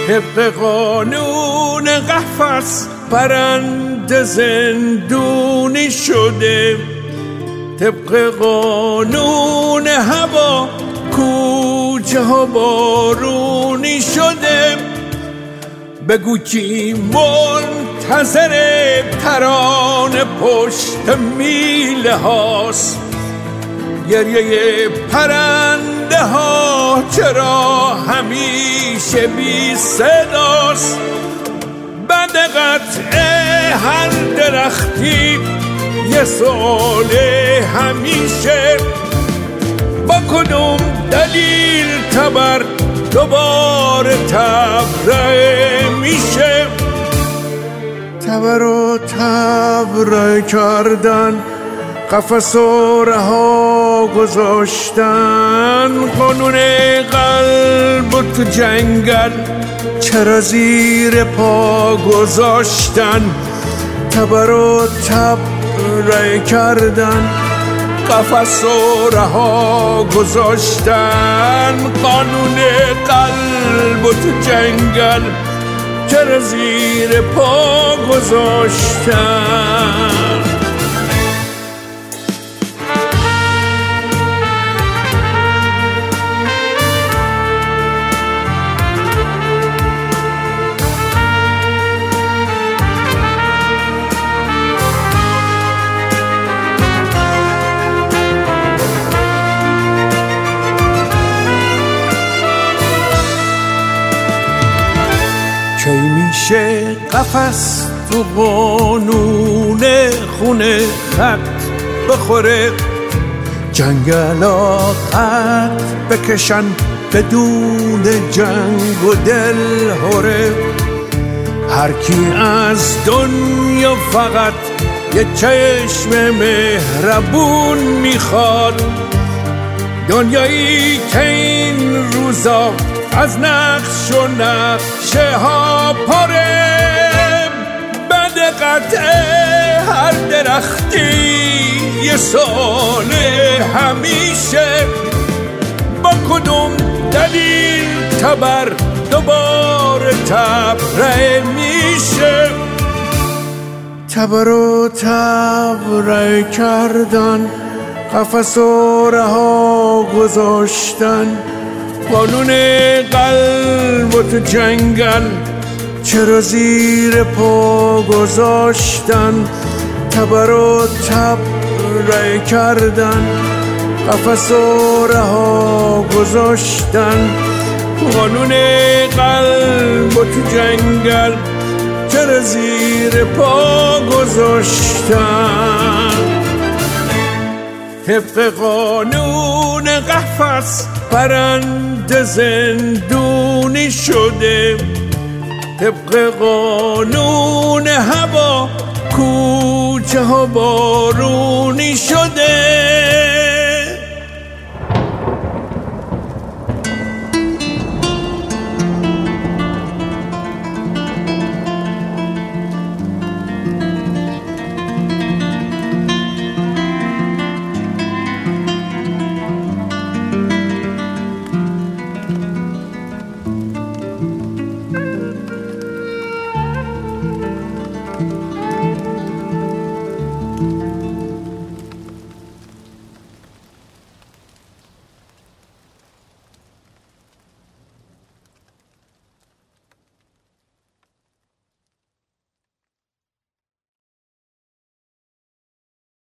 طبق قانون قفس پرنده زندونی شده، طبق قانون هوا کوچه ها بارونی شده. بگو کی منتظر ترانه پشت میله هاست، گریه پرنده ها چرا همیشه بی صداست. بعد قطع هر درختی یه سؤال همیشه، با کدوم دلیل تبر دوباره تبرئه میشه؟ تبر و تبرئه کردن، قفس و رها گذاشتن، قانون قلب و تو جنگل چرا زیر پا گذاشتن؟ تبر و تبرئه کردن، قفس و رها گذاشتن، قانون قلب و تو جنگل چرا زیر پا گذاشتن؟ کی میشه قفس تو قانون خونه خط بخوره، جنگلا خط بکشن بدون جنگ و دل هره؟ هر کی از دنیا فقط یه چشم مهربون میخواد، دنیایی که این روزا از نقش و نقشه ها پاره. بعد قطع هر درختی یه سؤال همیشه، با کدوم دلیل تبر دوباره تبرئه میشه؟ تبر و تبرئه کردن، قفس و رها گذاشتن، قانون قلب و تو جنگل چرا زیر پا گذاشتن؟ تبر و تبرئه کردن، قفس و رها گذاشتن، قانون قلب و تو جنگل چرا زیر پا گذاشتن؟ طبق قانون قفس پرنده زندونی شده، طبق قانون هوا کوچه ها بارونی شده.